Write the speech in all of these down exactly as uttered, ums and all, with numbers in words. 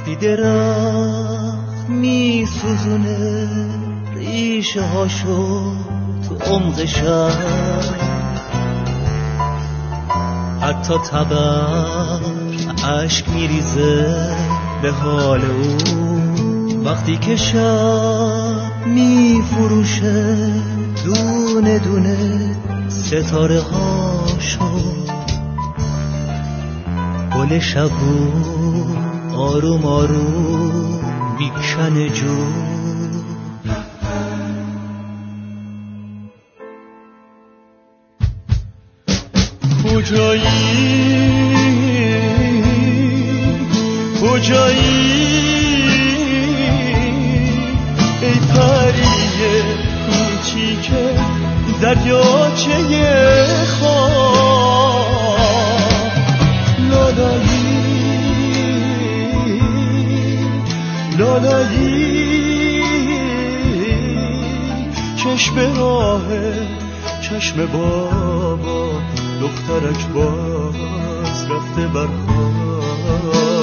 وقتی درخت می سوزونه ریشه هاشو تو عمق شب، حتی تبر عشق میریزه به حال او. وقتی که شب می فروشه دونه دونه ستاره هاشو، گل شبو آروم آروم میکنه جو. کجایی کجایی ای پریه کوچیکه دریاچه خواب، لالایی لالایی چشم راهه چشم بابا، دخترک باز رفته برخواب.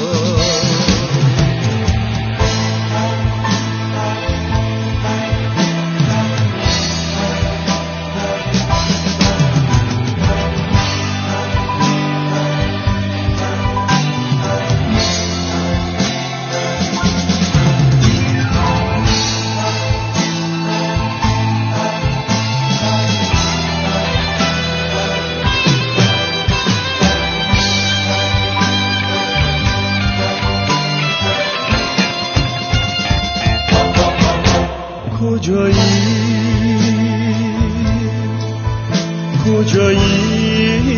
کجایی کجایی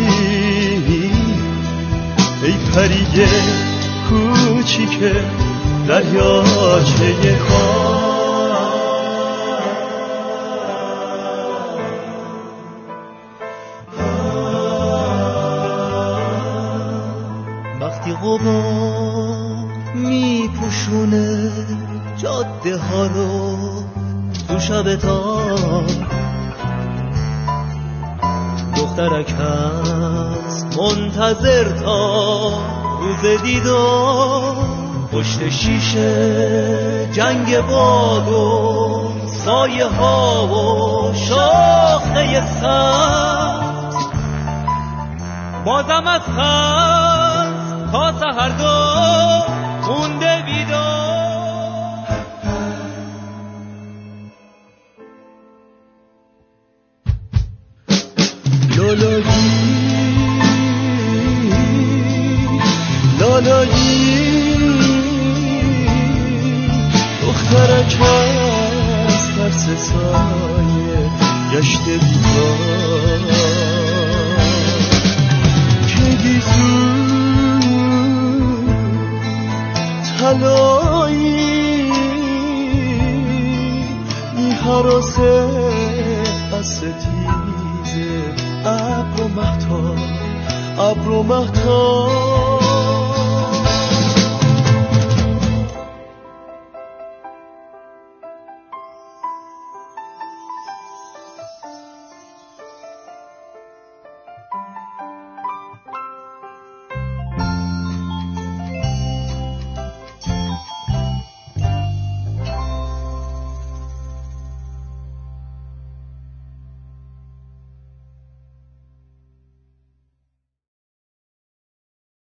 ای پریه کوچیکه دریاچه خواب، وقتی غبار می پوشونه جاده ها رو تو شب تار، دخترک هست منتظر تا روز دیدار. پشت شیشه جنگ باد و سایه ها و شاخه سبز، بازم از خست تا سحرگاه مونده بیدار. لالایی لالایی دخترک از ترس سایه گشته بیدار، که گیزو طلایی می‌هراسه از ستیزه ابر و مهتاب، ابر و مهتاب.